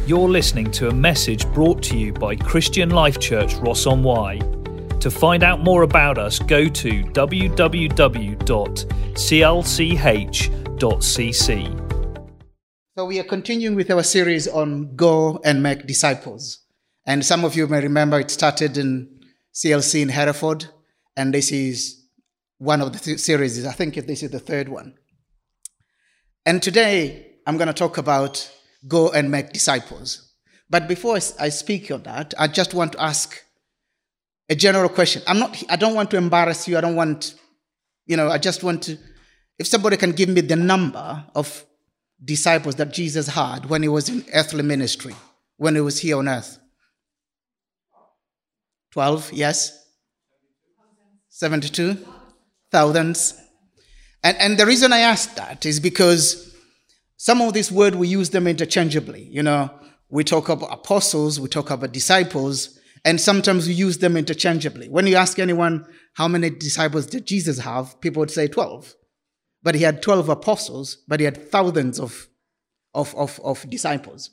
You're listening to a message brought to you by Christian Life Church Ross-on-Wye. To find out more about us, go to www.clch.cc. So we are continuing with our series on Go and Make Disciples. And some of you may remember it started in CLC in Hereford, and this is one of the series. I think this is the third one. And today I'm going to talk about Go and Make Disciples. But before I speak on that, I just want to ask a general question. I don't want to embarrass you. I just want to, if somebody can give me the number of disciples that Jesus had when he was in earthly ministry, when he was here on earth. 12, yes? 72? Thousands. And the reason I ask that is because some of these words, we use them interchangeably. You know, we talk about apostles, we talk about disciples, and sometimes we use them interchangeably. When you ask anyone, how many disciples did Jesus have? People would say 12. But he had 12 apostles, but he had thousands of disciples.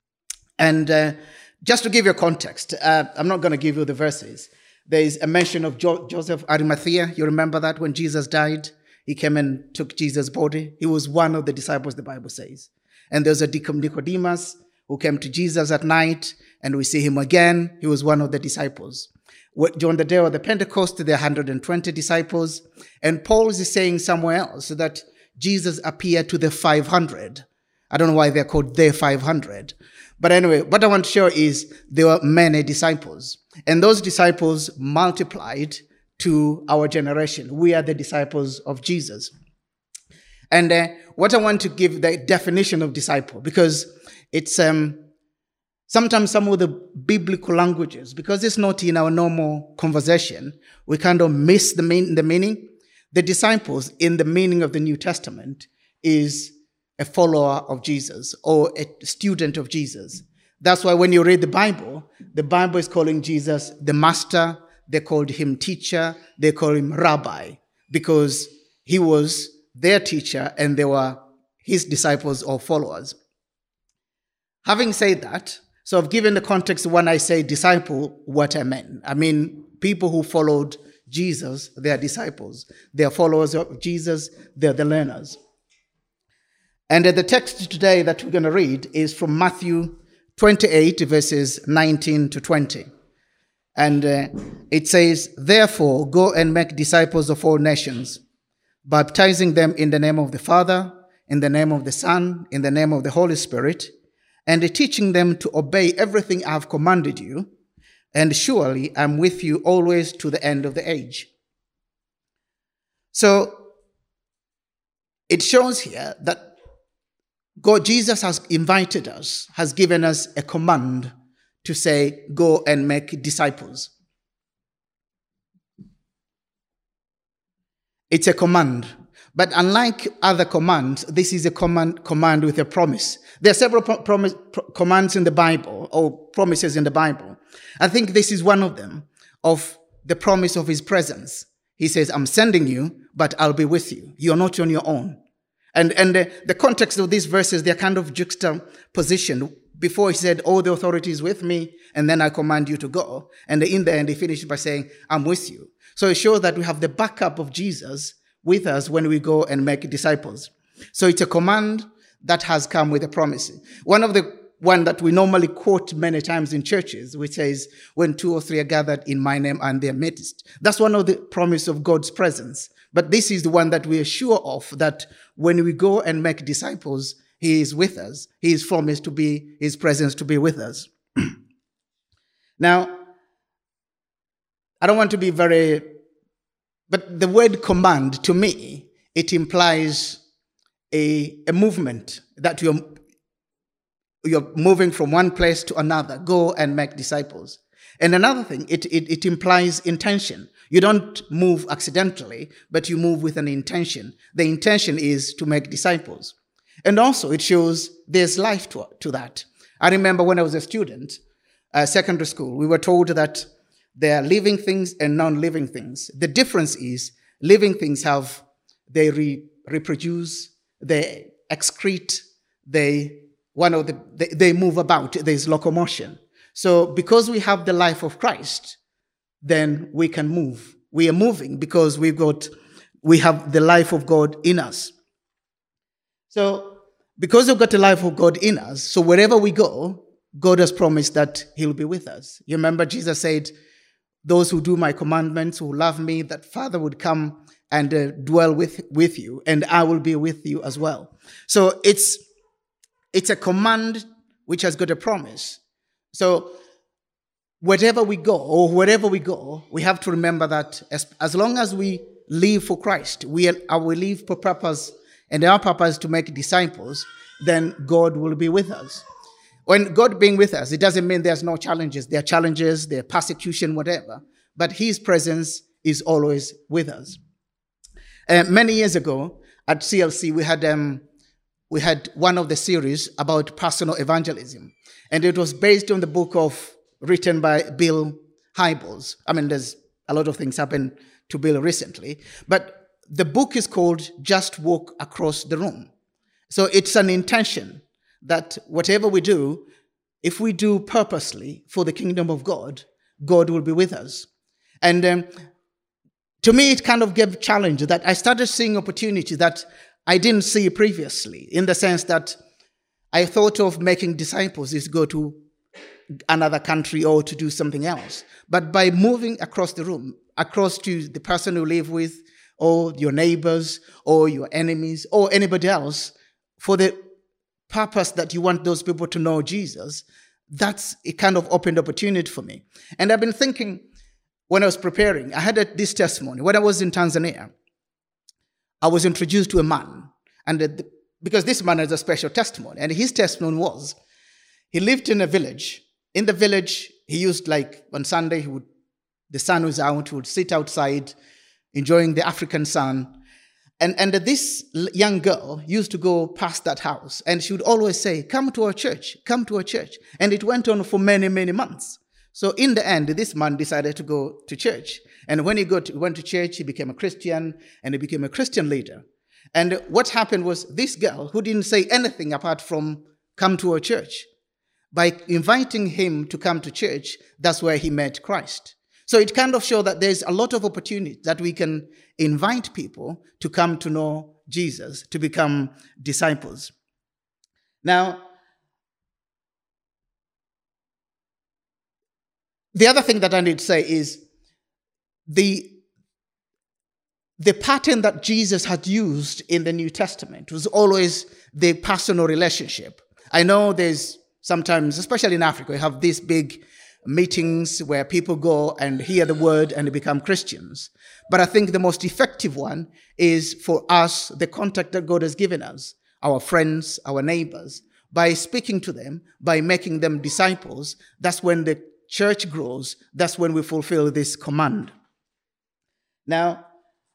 And just to give you a context, I'm not going to give you the verses. There is a mention of Joseph Arimathea. You remember that when Jesus died? He came and took Jesus' body. He was one of the disciples, the Bible says. And there's a Nicodemus who came to Jesus at night, and we see him again. He was one of the disciples. On the day of the Pentecost, there are 120 disciples. And Paul is saying somewhere else that Jesus appeared to the 500. I don't know why they're called the 500. But anyway, what I want to show is there were many disciples. And those disciples multiplied to our generation. We are the disciples of Jesus. And what I want to give the definition of disciple, because it's sometimes some of the biblical languages, because it's not in our normal conversation, we kind of miss the meaning. The disciples in the meaning of the New Testament is a follower of Jesus or a student of Jesus. That's why when you read the Bible is calling Jesus the master. They called him teacher. They call him rabbi because he was their teacher and they were his disciples or followers. Having said that, so I've given the context when I say disciple, what I meant. I mean, people who followed Jesus, they are disciples. They are followers of Jesus. They're the learners. And the text today that we're going to read is from Matthew 28, verses 19 to 20. And it says, "Therefore, go and make disciples of all nations, baptizing them in the name of the Father, in the name of the Son, in the name of the Holy Spirit, and teaching them to obey everything I have commanded you. And surely I'm with you always to the end of the age." So it shows here that God, Jesus has invited us, has given us a command to say, go and make disciples. It's a command. But unlike other commands, this is a command with a promise. There are several commands in the Bible, or promises in the Bible. I think this is one of them, of the promise of his presence. He says, I'm sending you, but I'll be with you. You're not on your own. And the context of these verses, they're kind of juxtaposition. Before he said, all the authority is with me, and then I command you to go. And in the end, he finished by saying, I'm with you. So it shows that we have the backup of Jesus with us when we go and make disciples. So it's a command that has come with a promise. One that we normally quote many times in churches, which says, when 2 or 3 are gathered in my name and their midst. That's one of the promise of God's presence. But this is the one that we are sure of, that when we go and make disciples, he is with us. He is promised to be, his presence to be with us. Now, I don't want to be but the word command, to me, it implies a movement, that you're moving from one place to another. Go and make disciples. And another thing, it implies intention. You don't move accidentally, but you move with an intention. The intention is to make disciples. And also, it shows there's life to that. I remember when I was a student, secondary school, we were told that there are living things and non-living things. The difference is living things they reproduce, they excrete, they they move about. There's locomotion. So because we have the life of Christ, then we can move. We are moving because we have the life of God in us. So because we've got the life of God in us, so wherever we go, God has promised that he'll be with us. You remember Jesus said, those who do my commandments, who love me, that Father would come and dwell with you, and I will be with you as well. So it's a command which has got a promise. So wherever we go, we have to remember that as long as we live for Christ, we live for purpose, and our purpose to make disciples, then God will be with us. When God being with us, it doesn't mean there's no challenges. There are challenges, there are persecution, whatever. But his presence is always with us. Many years ago at CLC, we had one of the series about personal evangelism. And it was based on the book written by Bill Hybels. I mean, there's a lot of things happened to Bill recently. But the book is called Just Walk Across the Room. So it's an intention that whatever we do, if we do purposely for the kingdom of God, God will be with us. And to me, it kind of gave a challenge that I started seeing opportunities that I didn't see previously, in the sense that I thought of making disciples is go to another country or to do something else. But by moving across the room, across to the person you live with, or your neighbors, or your enemies, or anybody else, for the purpose that you want those people to know Jesus, that's a kind of opened opportunity for me. And I've been thinking, when I was preparing, I had this testimony. When I was in Tanzania, I was introduced to a man, and because this man has a special testimony, and his testimony was, he lived in a village. In the village, he used, like, on Sunday, the sun was out, he would sit outside, enjoying the African sun. And this young girl used to go past that house, and she would always say, come to our church, come to our church. And it went on for many, many months. So in the end, this man decided to go to church. And when he went to church, he became a Christian, and he became a Christian leader. And what happened was, this girl, who didn't say anything apart from come to our church, by inviting him to come to church, that's where he met Christ. So it kind of shows that there's a lot of opportunity that we can invite people to come to know Jesus, to become disciples. Now, the other thing that I need to say is the pattern that Jesus had used in the New Testament was always the personal relationship. I know there's sometimes, especially in Africa, we have these big meetings where people go and hear the word and they become Christians. But I think the most effective one is for us, the contact that God has given us, our friends, our neighbors, by speaking to them, by making them disciples. That's when the church grows. That's when we fulfill this command. Now,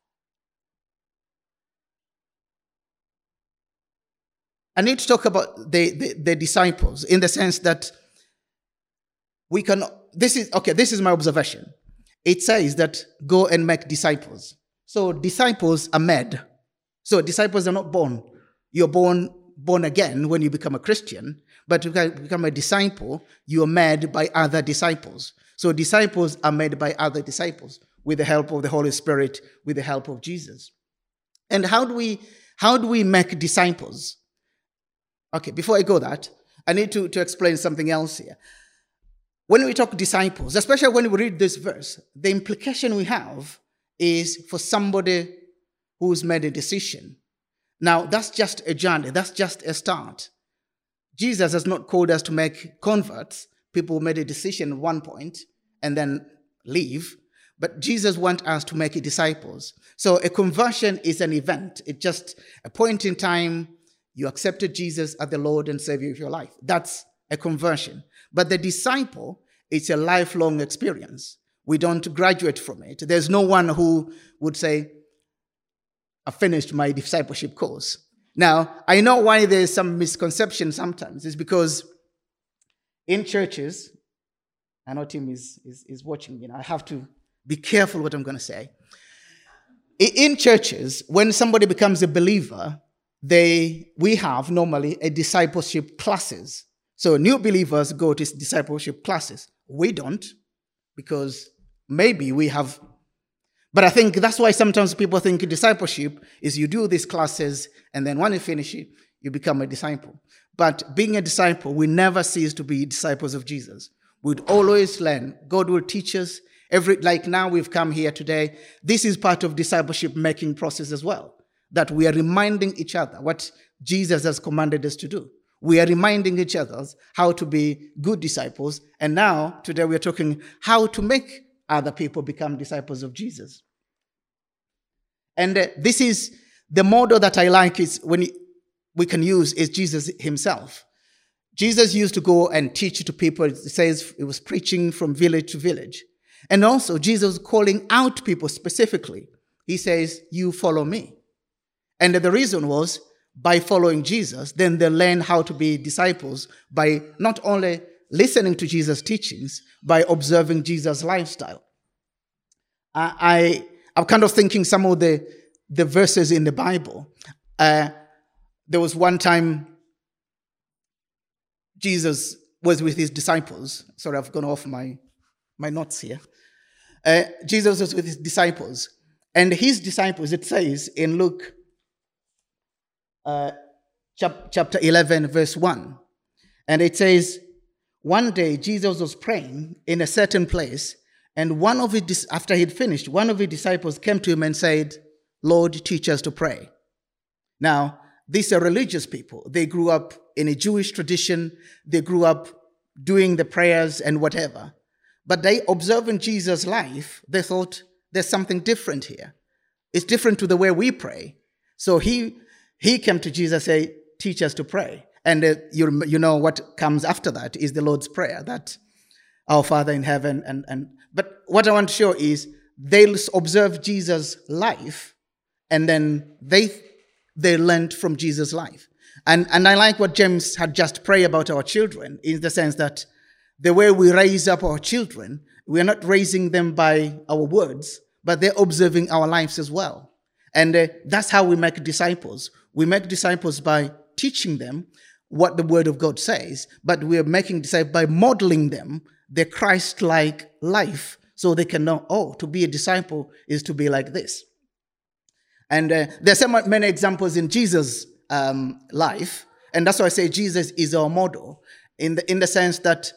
I need to talk about the disciples in the sense that we can, this is my observation. It says that go and make disciples. So disciples are made. So disciples are not born. You're born again when you become a Christian, but to become a disciple, you are made by other disciples. So disciples are made by other disciples with the help of the Holy Spirit, with the help of Jesus. And how do we make disciples? Okay, before I go that, I need to explain something else here. When we talk disciples, especially when we read this verse, the implication we have is for somebody who's made a decision. Now, that's just a journey. That's just a start. Jesus has not called us to make converts, people who made a decision at one point and then leave. But Jesus wants us to make disciples. So a conversion is an event. It's just a point in time you accepted Jesus as the Lord and Savior of your life. That's a conversion. But the disciple, it's a lifelong experience. We don't graduate from it. There's no one who would say, I finished my discipleship course. Now, I know why there's some misconception sometimes. It's because in churches, I know Tim is watching, I have to be careful what I'm going to say. In churches, when somebody becomes a believer, we have normally a discipleship classes. So new believers go to discipleship classes. We don't, because maybe we have. But I think that's why sometimes people think discipleship is you do these classes and then when you finish it, you become a disciple. But being a disciple, we never cease to be disciples of Jesus. We'd always learn. God will teach us. Like now we've come here today. This is part of discipleship making process as well. That we are reminding each other what Jesus has commanded us to do. We are reminding each other how to be good disciples. And now, today we are talking how to make other people become disciples of Jesus. And this is the model that I like is when we can use is Jesus himself. Jesus used to go and teach to people. It says he was preaching from village to village. And also Jesus calling out people specifically. He says, you follow me. And the reason was by following Jesus, then they learn how to be disciples by not only listening to Jesus' teachings, by observing Jesus' lifestyle. I'm kind of thinking some of the verses in the Bible. There was one time Jesus was with his disciples. Sorry, I've gone off my notes here. Jesus was with his disciples. And his disciples, it says in Luke chapter 11, verse 1. And it says, one day Jesus was praying in a certain place, and after he'd finished, one of his disciples came to him and said, Lord, teach us to pray. Now, these are religious people. They grew up in a Jewish tradition. They grew up doing the prayers and whatever. But they, observing Jesus' life, they thought there's something different here. It's different to the way we pray. So he came to Jesus and said, teach us to pray. And you know what comes after that is the Lord's Prayer, that our Father in heaven. But what I want to show is they'll observe Jesus' life and then they learned from Jesus' life. And I like what James had just prayed about our children, in the sense that the way we raise up our children, we are not raising them by our words, but they're observing our lives as well. And that's how we make disciples. We make disciples by teaching them what the Word of God says, but we are making disciples by modeling them the Christ-like life, so they can know, to be a disciple is to be like this. And there's so many examples in Jesus' life, and that's why I say Jesus is our model, in the sense that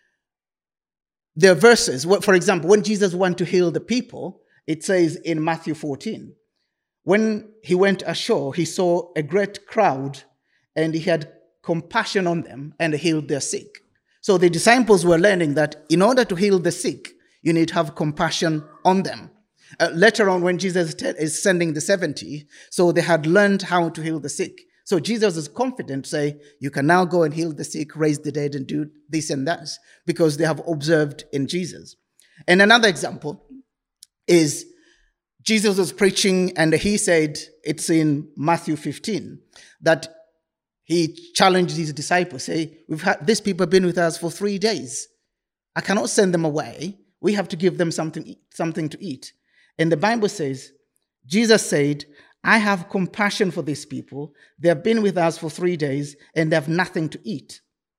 there are verses. For example, when Jesus went to heal the people, it says in Matthew 14, when he went ashore, he saw a great crowd, and he had compassion on them and healed their sick. So the disciples were learning that in order to heal the sick, you need to have compassion on them. Later on, when Jesus is sending the 70, so they had learned how to heal the sick. So Jesus is confident to say, you can now go and heal the sick, raise the dead, and do this and that, because they have observed in Jesus. And another example is Jesus was preaching, and he said, it's in Matthew 15, that he challenged his disciples, say, these people have been with us for 3 days. I cannot send them away. We have to give them something to eat. And the Bible says, Jesus said, I have compassion for these people. They have been with us for 3 days and they have nothing to eat.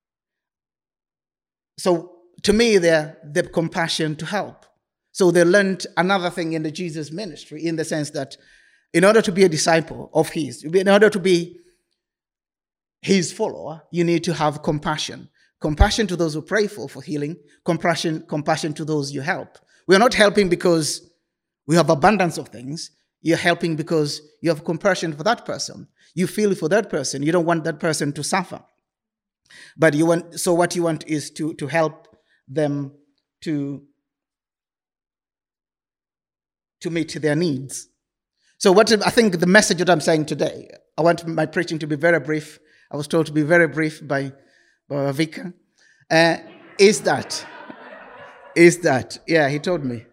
So to me, they're compassion to help. So they learned another thing in the Jesus ministry, in the sense that in order to be a disciple of his, in order to be his follower, you need to have compassion. Compassion to those who pray for healing. Compassion to those you help. We are not helping because we have abundance of things. You're helping because you have compassion for that person. You feel for that person. You don't want that person to suffer. But what you want is to help them to meet their needs. So I think the message that I'm saying today, I want my preaching to be very brief. I was told to be very brief by Vika. Is that, yeah, he told me.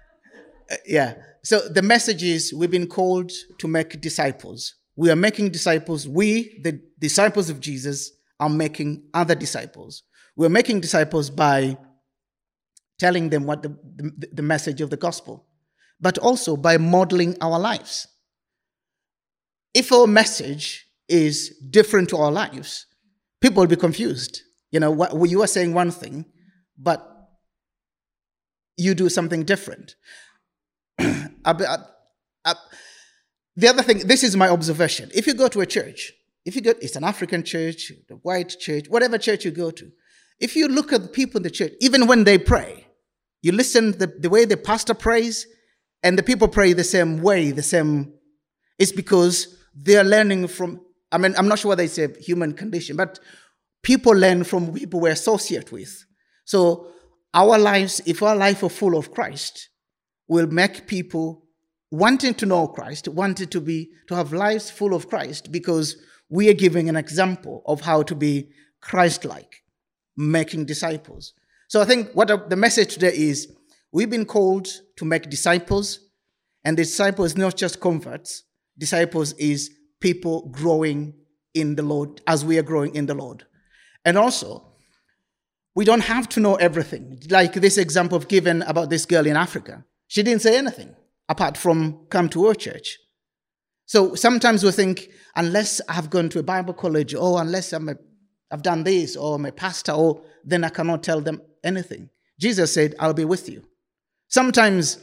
So the message is we've been called to make disciples. We are making disciples. We, the disciples of Jesus, are making other disciples. We're making disciples by telling them what the message of the gospel, but also by modeling our lives. If our message is different to our lives, people will be confused. You know, you are saying one thing, but you do something different. The other thing, this is my observation. If you go to a church, it's an African church, the white church, whatever church you go to, if you look at the people in the church, even when they pray, you listen the way the pastor prays, and the people pray the same way, it's because they are learning from, I'm not sure whether it's a human condition, but people learn from people we associate with. So our lives, if our life are full of Christ, will make people wanting to know Christ, wanting to have lives full of Christ, because we are giving an example of how to be Christ-like, making disciples. So I think what the message today is, we've been called to make disciples, and the disciples is not just converts. Disciples is people growing in the Lord as we are growing in the Lord. And also, we don't have to know everything. Like this example given about this girl in Africa. She didn't say anything apart from come to our church. So sometimes we think, unless I've gone to a Bible college, or unless I've done this, or I'm a pastor, or then I cannot tell them anything. Jesus said, I'll be with you. Sometimes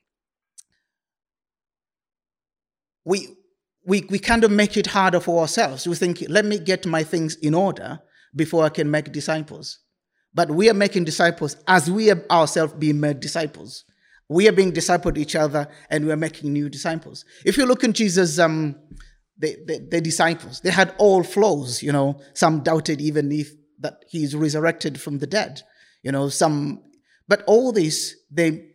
we kind of make it harder for ourselves. We think, let me get my things in order before I can make disciples. But we are making disciples as we are ourselves being made disciples. We are being discipled each other, and we are making new disciples. If you look in Jesus, the disciples, they had all flaws. You know, some doubted even if that he's resurrected from the dead. You know, but all this, they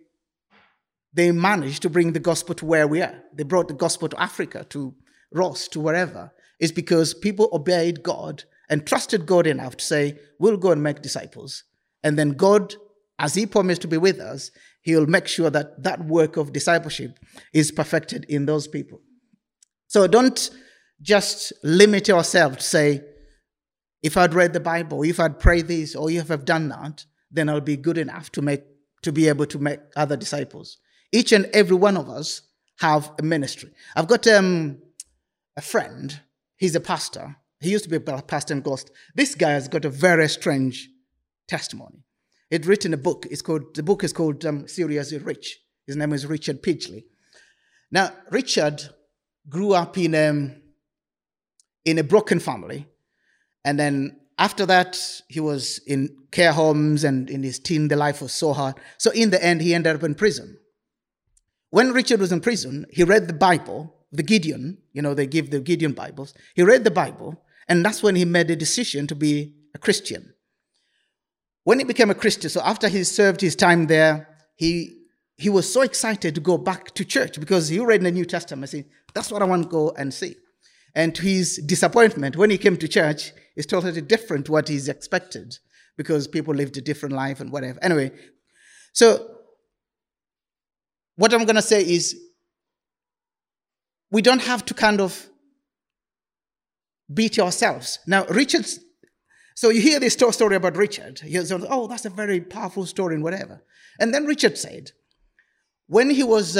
managed to bring the gospel to where we are. They brought the gospel to Africa, to Ross, to wherever. It's because people obeyed God and trusted God enough to say, we'll go and make disciples. And then God, as he promised to be with us, he'll make sure that that work of discipleship is perfected in those people. So don't just limit yourself to say, if I'd read the Bible, if I'd prayed this, or if I've done that, then I'll be good enough to be able to make other disciples. Each and every one of us have a ministry. I've got a friend, he's a pastor. He used to be a pastor in Ghost. This guy has got a very strange testimony. He'd written a book. The book is called Seriously Rich. His name is Richard Pidgley. Now, Richard grew up in a broken family. And then after that, he was in care homes, and in his teen, the life was so hard. So in the end, he ended up in prison. When Richard was in prison, he read the Bible, the Gideon, they give the Gideon Bibles. He read the Bible, and that's when he made a decision to be a Christian. When he became a Christian, so after he served his time there, he was so excited to go back to church because he read in the New Testament, saying, that's what I want to go and see. And to his disappointment, when he came to church, it's totally different to what he's expected because people lived a different life and whatever. Anyway, so what I'm going to say is we don't have to kind of beat ourselves. Now, so you hear this story about Richard. You say, oh, that's a very powerful story and whatever. And then Richard said, when he was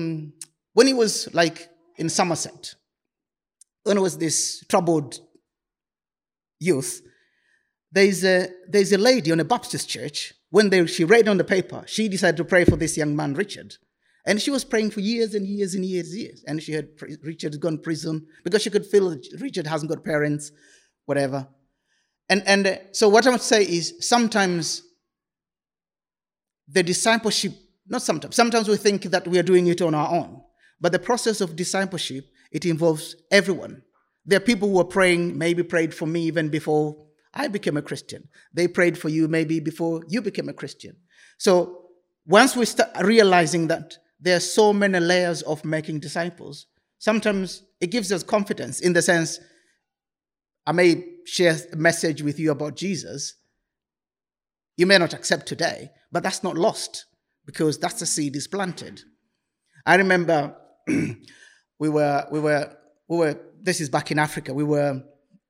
like in Somerset, when he was this troubled youth, there's a lady on a Baptist church. When she read on the paper, she decided to pray for this young man, Richard. And she was praying for years and years and years and years. And she had Richard had gone to prison because she could feel that Richard hasn't got parents, whatever. And so what I want to say is sometimes the discipleship, not sometimes we think that we are doing it on our own. But the process of discipleship, it involves everyone. There are people who are praying, maybe prayed for me even before I became a Christian. They prayed for you maybe before you became a Christian. So once we start realizing that there are so many layers of making disciples, sometimes it gives us confidence in the sense, I may share a message with you about Jesus. You may not accept today, but that's not lost because that's the seed is planted. I remember we were. This is back in Africa. We were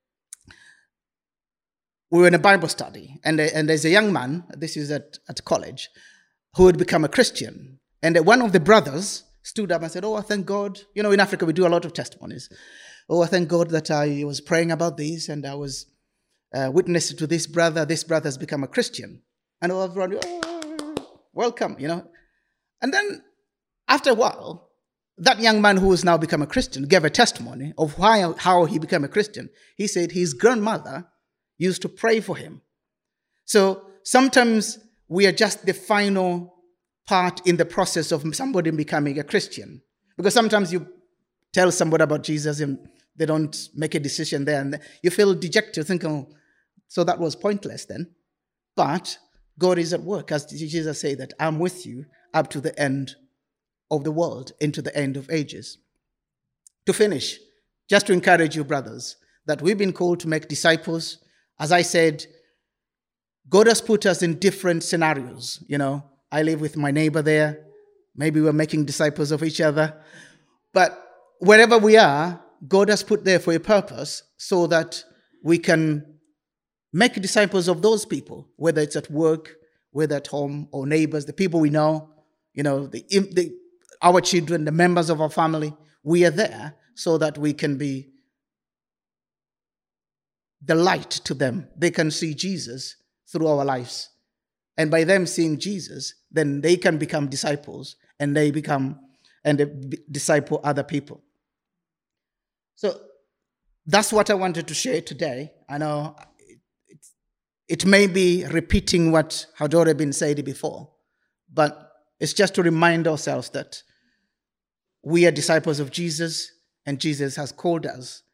in a Bible study, and there's a young man. This is at college, who had become a Christian, and one of the brothers stood up and said, "Oh, I thank God." In Africa we do a lot of testimonies. oh, I thank God that I was praying about this and I was witness to this brother. This brother has become a Christian. And all everyone, oh, welcome, And then after a while, that young man who has now become a Christian gave a testimony of how he became a Christian. He said his grandmother used to pray for him. So sometimes we are just the final part in the process of somebody becoming a Christian. Because sometimes you tell somebody about Jesus and they don't make a decision there, and you feel dejected, thinking, so that was pointless then. But God is at work, as Jesus said, that I'm with you up to the end of the world, into the end of ages. To finish, just to encourage you, brothers, that we've been called to make disciples. As I said, God has put us in different scenarios. I live with my neighbor there. Maybe we're making disciples of each other. But wherever we are, God has put there for a purpose so that we can make disciples of those people, whether it's at work, whether at home, or neighbors, the people we know, our children, the members of our family. We are there so that we can be the light to them. They can see Jesus through our lives. And by them seeing Jesus, then they can become disciples and they disciple other people. So that's what I wanted to share today. I know it may be repeating what had already been said before, but it's just to remind ourselves that we are disciples of Jesus and Jesus has called us